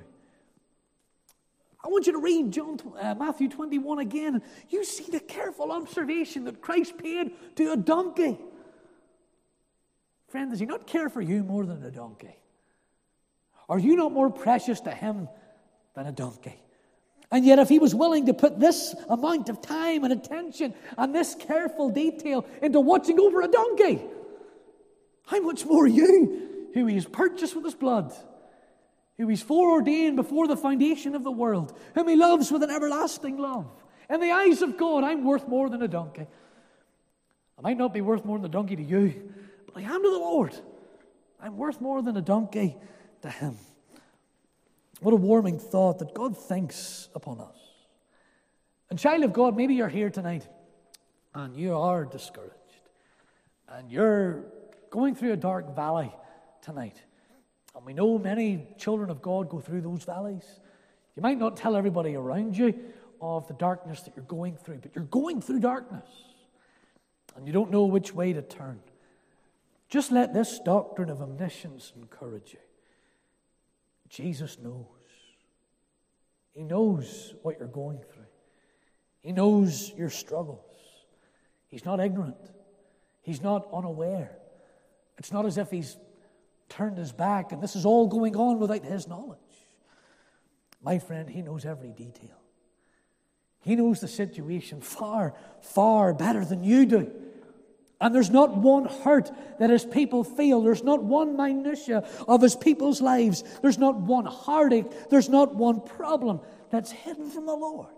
I want you to read John, uh, Matthew twenty-one again, and you see the careful observation that Christ paid to a donkey. Friend, does he not care for you more than a donkey? Are you not more precious to him than a donkey? And yet if he was willing to put this amount of time and attention and this careful detail into watching over a donkey, how much more you, who he has purchased with his blood, who he's foreordained before the foundation of the world, whom he loves with an everlasting love. In the eyes of God, I'm worth more than a donkey. I might not be worth more than a donkey to you, but I am to the Lord. I'm worth more than a donkey to him. What a warming thought that God thinks upon us. And child of God, maybe you're here tonight and you are discouraged and you're going through a dark valley tonight. And we know many children of God go through those valleys. You might not tell everybody around you of the darkness that you're going through, but you're going through darkness and you don't know which way to turn. Just let this doctrine of omniscience encourage you. Jesus knows. He knows what you're going through. He knows your struggles. He's not ignorant. He's not unaware. It's not as if he's turned his back and this is all going on without his knowledge. My friend, he knows every detail. He knows the situation far, far better than you do. And there's not one hurt that his people feel. There's not one minutia of his people's lives. There's not one heartache. There's not one problem that's hidden from the Lord.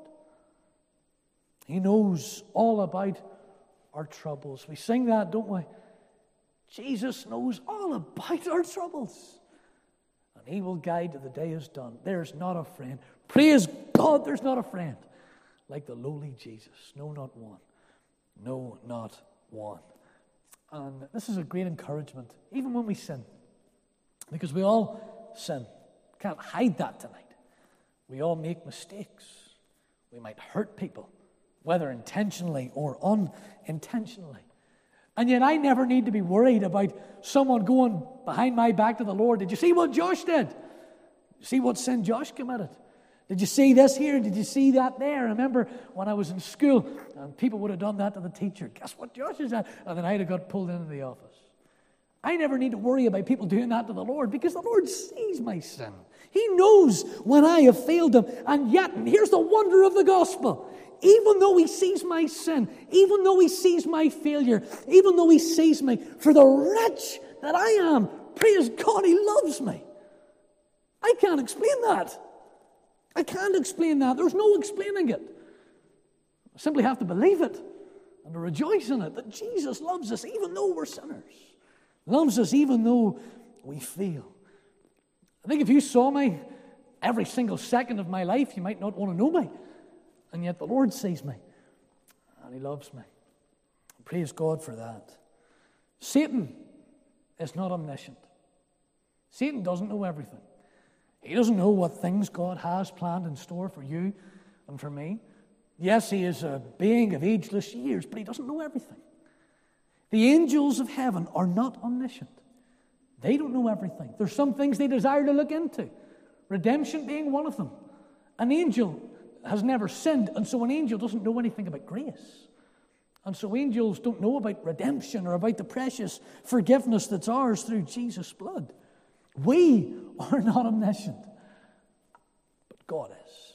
He knows all about our troubles. We sing that, don't we? Jesus knows all about our troubles. And he will guide till the day is done. There's not a friend. Praise God, there's not a friend like the lowly Jesus. No, not one. No, not one. And this is a great encouragement, even when we sin. Because we all sin. Can't hide that tonight. We all make mistakes. We might hurt people, whether intentionally or unintentionally. And yet I never need to be worried about someone going behind my back to the Lord. Did you see what Josh did? Did you see what sin Josh committed? Did you see this here? Did you see that there? I remember when I was in school and people would have done that to the teacher. Guess what Josh is at? And then I'd have got pulled into the office. I never need to worry about people doing that to the Lord because the Lord sees my sin. He knows when I have failed Him. And yet, and here's the wonder of the gospel, even though He sees my sin, even though He sees my failure, even though He sees me for the wretch that I am, praise God, He loves me. I can't explain that. I can't explain that. There's no explaining it. I simply have to believe it and to rejoice in it, that Jesus loves us even though we're sinners. Loves us even though we fail. I think if you saw me every single second of my life, you might not want to know me. And yet the Lord sees me. And He loves me. Praise God for that. Satan is not omniscient. Satan doesn't know everything. He doesn't know what things God has planned in store for you and for me. Yes, he is a being of ageless years, but he doesn't know everything. The angels of heaven are not omniscient. They don't know everything. There's some things they desire to look into, redemption being one of them. An angel has never sinned, and so an angel doesn't know anything about grace. And so angels don't know about redemption or about the precious forgiveness that's ours through Jesus' blood. We are not omniscient, but God is.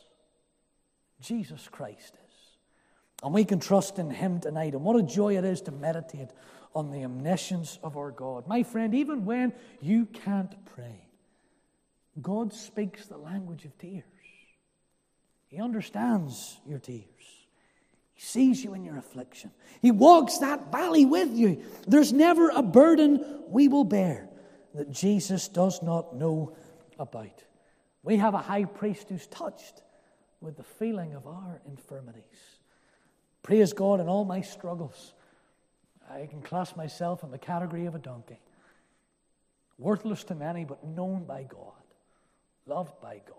Jesus Christ is. And we can trust in Him tonight. And what a joy it is to meditate on the omniscience of our God. My friend, even when you can't pray, God speaks the language of tears. He understands your tears. He sees you in your affliction. He walks that valley with you. There's never a burden we will bear that Jesus does not know about. We have a high priest who's touched with the feeling of our infirmities. Praise God, in all my struggles, I can class myself in the category of a donkey. Worthless to many, but known by God. Loved by God.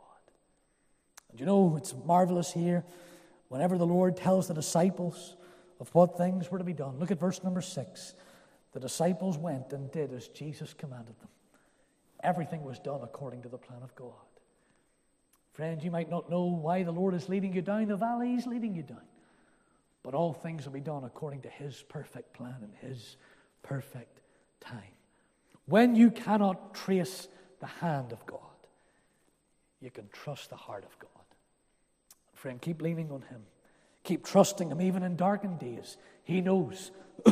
And you know, it's marvelous here, whenever the Lord tells the disciples of what things were to be done. Look at verse number six. The disciples went and did as Jesus commanded them. Everything was done according to the plan of God. Friend, you might not know why the Lord is leading you down the valley He's leading you down. But all things will be done according to His perfect plan and His perfect time. When you cannot trace the hand of God, you can trust the heart of God. Friend, keep leaning on Him. Keep trusting Him even in darkened days. He knows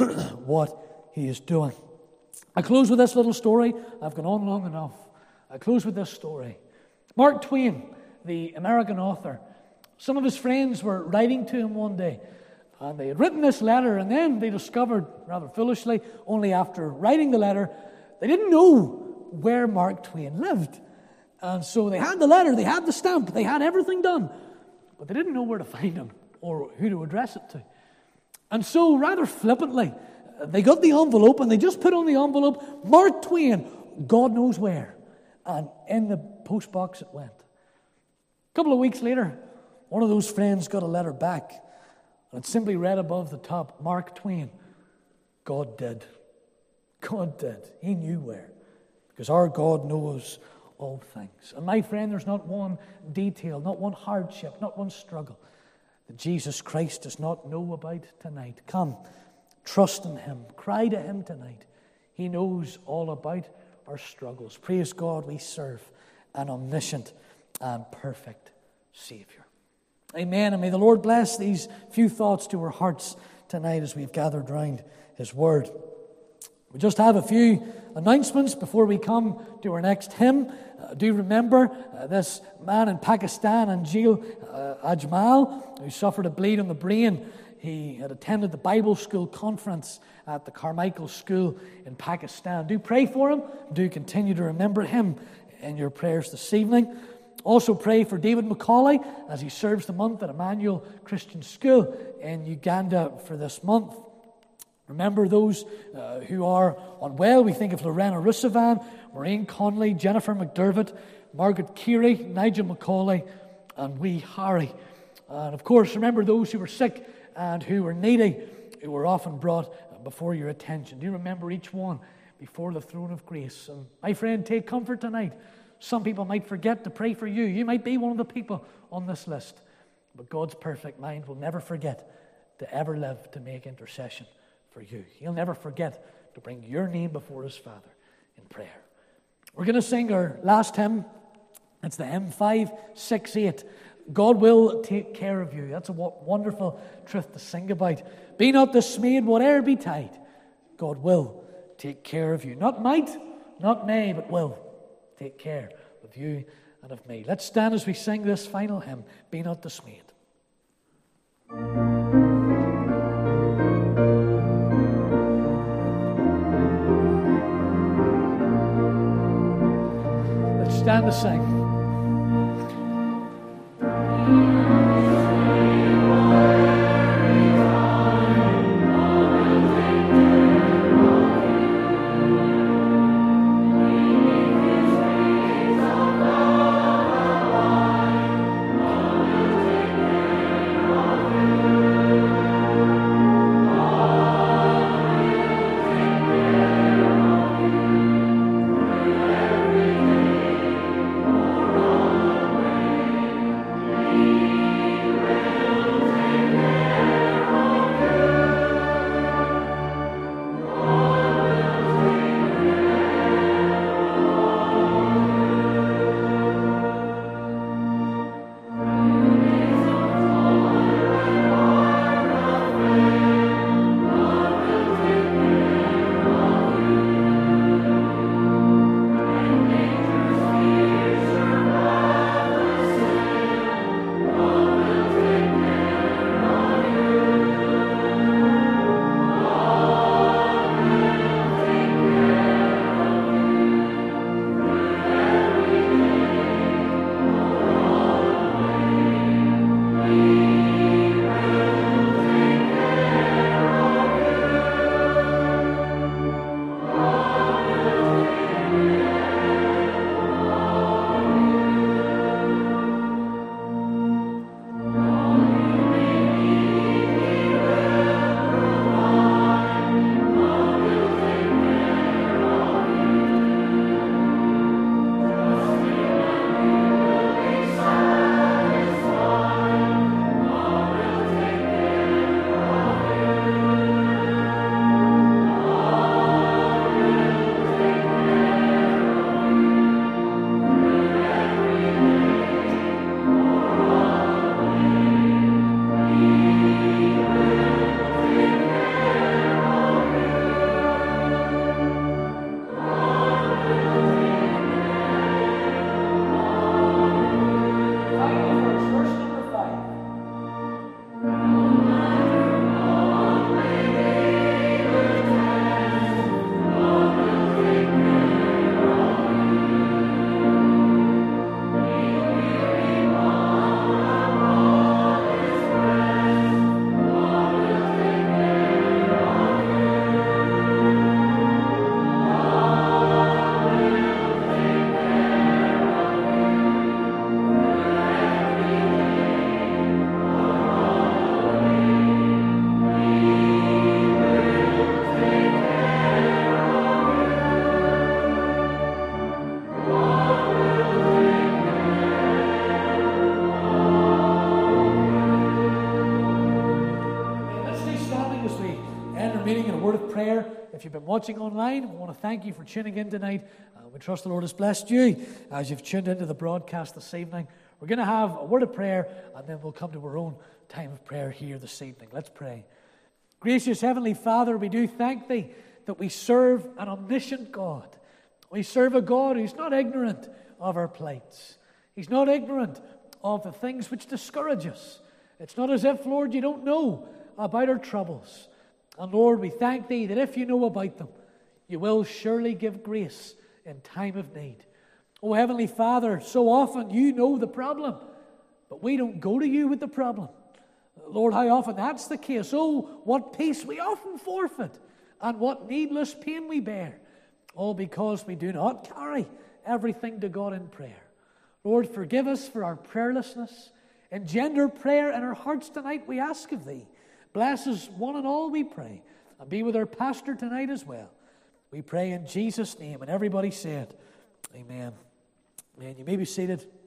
what He is doing. I close with this little story. I've gone on long enough. I close with this story. Mark Twain, the American author, some of his friends were writing to him one day, and they had written this letter, and then they discovered, rather foolishly, only after writing the letter, they didn't know where Mark Twain lived. And so they had the letter, they had the stamp, they had everything done, but they didn't know where to find him or who to address it to. And so, rather flippantly, they got the envelope and they just put on the envelope, Mark Twain, God knows where. And in the postbox it went. A couple of weeks later, one of those friends got a letter back, and it simply read above the top, Mark Twain, God did. God did. He knew where. Because our God knows all things. And my friend, there's not one detail, not one hardship, not one struggle that Jesus Christ does not know about tonight. Come, trust in Him. Cry to Him tonight. He knows all about our struggles. Praise God, we serve an omniscient and perfect Savior. Amen. And may the Lord bless these few thoughts to our hearts tonight as we've gathered round His Word. We just have a few announcements before we come to our next hymn. Uh, do remember uh, this man in Pakistan, Anjil uh, Ajmal, who suffered a bleed on the brain. He had attended the Bible school conference at the Carmichael School in Pakistan. Do pray for him. Do continue to remember him in your prayers this evening. Also pray for David Macaulay as he serves the month at Emmanuel Christian School in Uganda for this month. Remember those uh, who are unwell. We think of Lorena Roussevan, Maureen Conley, Jennifer McDermott, Margaret Keary, Nigel Macaulay, and wee Harry. And of course, remember those who were sick and who were needy, who were often brought before your attention. Do you remember each one before the throne of grace? And my friend, take comfort tonight. Some people might forget to pray for you. You might be one of the people on this list. But God's perfect mind will never forget to ever live to make intercession for you. He'll never forget to bring your name before us, Father, in prayer. We're going to sing our last hymn. It's the hymn five six eight. God will take care of you. That's a wonderful truth to sing about. Be not dismayed, whate'er betide. God will take care of you. Not might, not may, but will take care of you and of me. Let's stand as we sing this final hymn, Be Not Dismayed. Let's stand to sing. If you've been watching online, we want to thank you for tuning in tonight. Uh, we trust the Lord has blessed you as you've tuned into the broadcast this evening. We're going to have a word of prayer, and then we'll come to our own time of prayer here this evening. Let's pray. Gracious Heavenly Father, we do thank Thee that we serve an omniscient God. We serve a God who's not ignorant of our plights. He's not ignorant of the things which discourage us. It's not as if, Lord, you don't know about our troubles. And Lord, we thank Thee that if you know about them, you will surely give grace in time of need. Oh, Heavenly Father, so often you know the problem, but we don't go to you with the problem. Lord, how often that's the case. Oh, what peace we often forfeit, and what needless pain we bear, all because we do not carry everything to God in prayer. Lord, forgive us for our prayerlessness. Engender prayer in our hearts tonight, we ask of Thee. Bless us one and all, we pray. And be with our pastor tonight as well. We pray in Jesus' name. And everybody said, Amen. Amen. You may be seated.